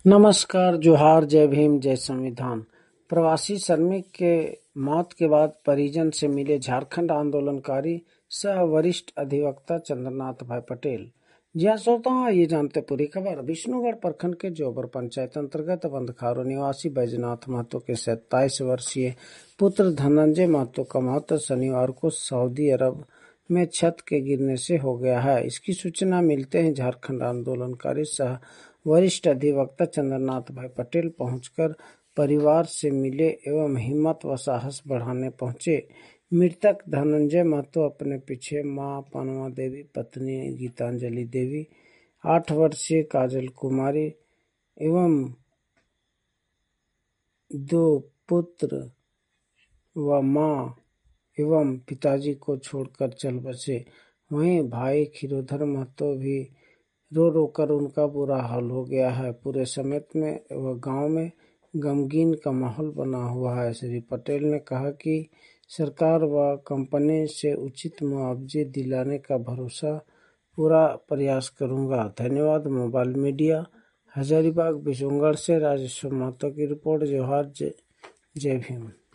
नमस्कार, जोहार, जय भीम, जय संविधान। प्रवासी श्रमिक के मौत के बाद परिजन से मिले झारखंड आंदोलनकारी सह वरिष्ठ अधिवक्ता चंद्रनाथ भाई पटेल। जी हाँ श्रोताओं, आइए जानते पूरी खबर। विष्णुगढ़ प्रखंड के जोबर पंचायत अंतर्गत बंदखारो निवासी बैजनाथ महतो के 27 वर्षीय पुत्र धनंजय महतो का मौत शनिवार को सऊदी अरब में छत के गिरने से हो गया है। इसकी सूचना मिलते ही झारखंड आंदोलनकारी सह वरिष्ठ अधिवक्ता चंद्रनाथ भाई पटेल पहुंचकर परिवार से मिले एवं हिम्मत व साहस बढ़ाने पहुंचे। मृतक धनंजय महतो अपने पीछे मां पनवा देवी, पत्नी गीतांजलि देवी, 8 वर्षीय काजल कुमारी एवं 2 पुत्र व मां एवं पिताजी को छोड़कर चल बसे। वहीं भाई खीरोधर महतो भी रो रो कर उनका बुरा हाल हो गया है। पूरे समेत में व गांव में गमगीन का माहौल बना हुआ है। श्री पटेल ने कहा कि सरकार व कंपनी से उचित मुआवजे दिलाने का भरोसा पूरा प्रयास करूंगा। धन्यवाद। मोबाइल मीडिया, हजारीबाग, विष्णुगढ़ से राजेश्वर महतो की रिपोर्ट। जोहार, जय भीम।